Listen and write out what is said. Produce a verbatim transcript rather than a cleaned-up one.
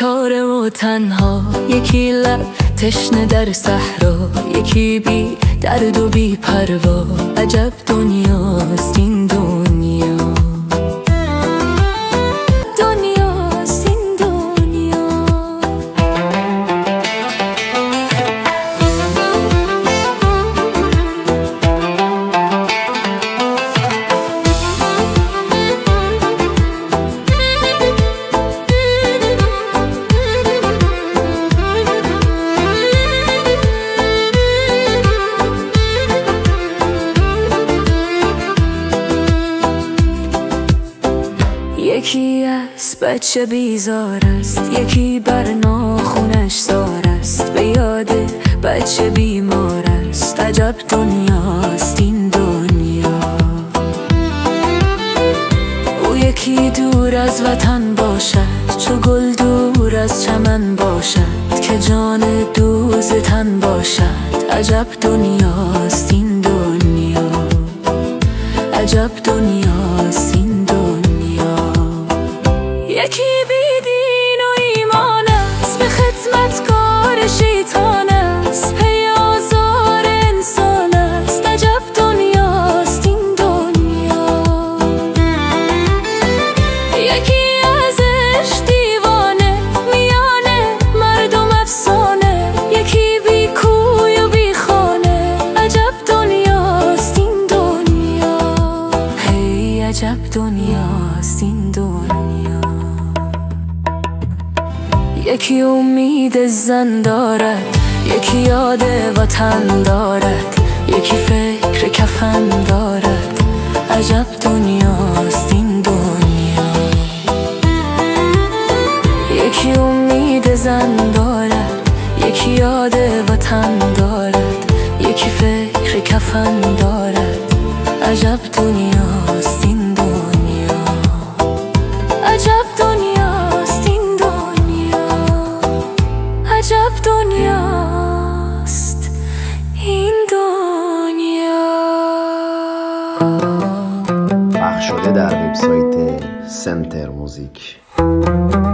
بیچاره و تنها، یکی لب تشنه در صحرا، یکی بی درد و بی پروا. عجب دنیاست این دنیا، دنیاست این دنیا. یکی از بچه بیزار است، یکی بر ناخونش سار است، به یاد بچه بیمار است. عجب دنیاست این دنیا. او یکی دور از وطن باشد، چو گل دور از چمن باشد، که جان دوز تن باشد. عجب دنیاست این دنیا، عجب دنیاست این دنیا. یکی بی دین و ایمان است، به خدمتگار شیطان است، پی آزار انسان است. عجب دنیاست این دنیا. یکی ازش دیوانه، میانه مردم افسانه، یکی بی کوی و بی خانه. عجب دنیاست این دنیا. هی عجب دنیاست این دنیا. یکی امید زن دارد، یکی یاد وطن دارد، یکی فکر کفن دارد. عجب دنیاست این دنیا. یکی امید زن دارد، یکی یاد وطن دارد، یکی فکر کفن دارد. عجب دنیاست این دنیا، عجب دنیاست این دنیا، عجب دنیاست این دنیا. پخش شده در وبسایت سنتر موزیک.